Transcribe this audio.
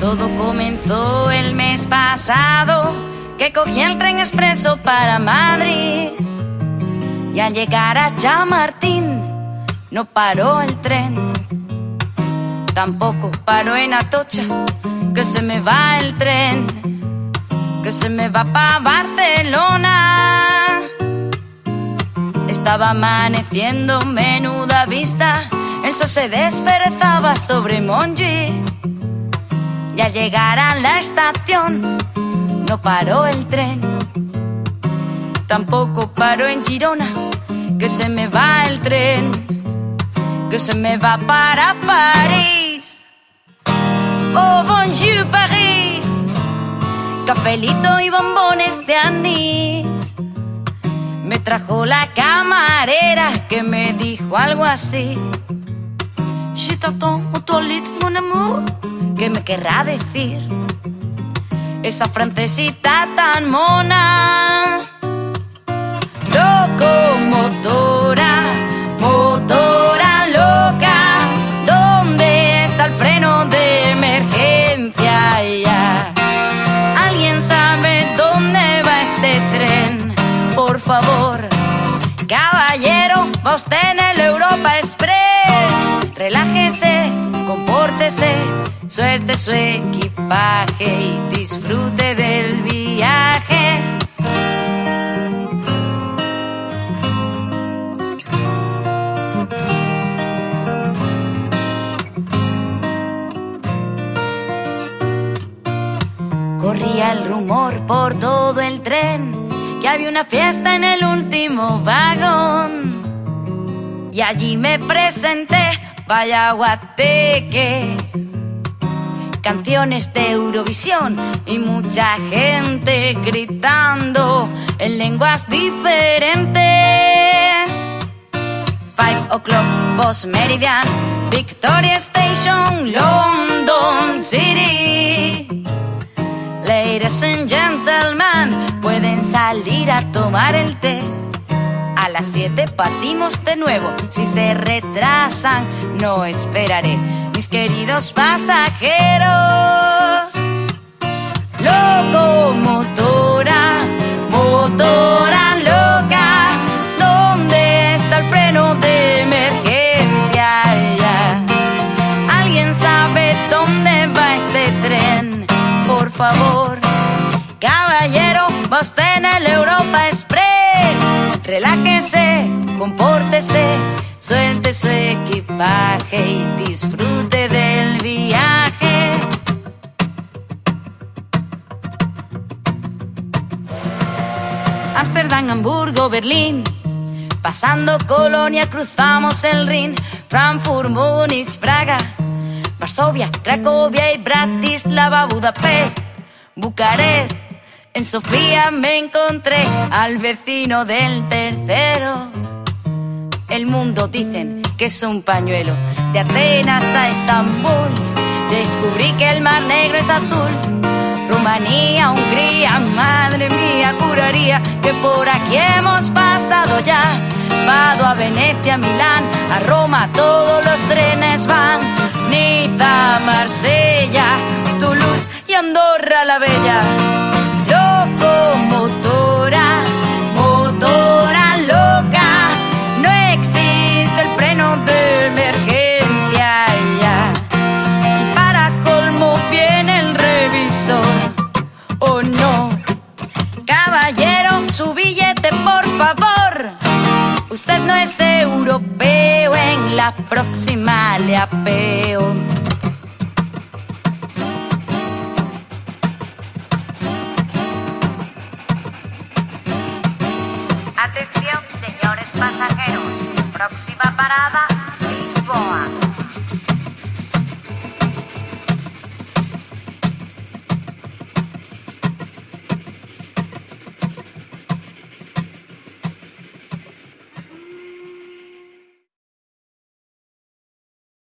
Todo comenzó el mes pasado, que cogí el tren expreso para Madrid. Y al llegar a Chamartín no paró el tren, tampoco paró en Atocha, que se me va el tren, que se me va pa' Barcelona. Estaba amaneciendo, menuda vista, el sol se desperezaba sobre Montjuïc. Y al llegar a la estación no paró el tren, tampoco paró en Girona, que se me va el tren, que se me va para París. Oh, bonjour París, cafelito y bombones de anís. Me trajo la camarera que me dijo algo así: Je t'attends au toilette, mon amour. ¿Qué me querrá decir esa francesita tan mona? Locomotora, motora loca, ¿dónde está el freno de emergencia? Ya. ¿Alguien sabe dónde va este tren? Por favor, caballero, va usted en el Europa Express. Relájese, compórtese, suelte su equipaje y disfrute del viaje. Corría el rumor por todo el tren que había una fiesta en el último vagón. Y allí me presenté, vaya guateque, canciones de Eurovisión y mucha gente gritando en lenguas diferentes. 5 o'clock, Post Meridian, Victoria Station, London City. Ladies and gentlemen, pueden salir a tomar el té. A las 7 partimos de nuevo. Si se retrasan, no esperaré, mis queridos pasajeros. Locomotora, motora loca, ¿dónde está el freno de emergencia? Ya. ¿Alguien sabe dónde va este tren? Por favor, caballero, va usted en el Europa Express. Relájese, compórtese, suelte su equipaje y disfrute del viaje. Ámsterdam, Hamburgo, Berlín, pasando Colonia cruzamos el Rin. Frankfurt, Múnich, Praga, Varsovia, Cracovia y Bratislava, Budapest, Bucarest. En Sofía me encontré al vecino del tercero. El mundo dicen que es un pañuelo. De Atenas a Estambul descubrí que el mar negro es azul. Rumanía, Hungría, madre mía, juraría que por aquí hemos pasado ya. Padua, Venecia, Milán, a Roma todos los trenes van. Niza, Marsella, Toulouse y Andorra la Bella. Locomotora, motora loca, no existe el freno de emergencia ya. Para colmo viene el revisor. Oh no, caballero, su billete por favor. Usted no es europeo, en la próxima le apeo. Atención, señores pasajeros. Próxima parada,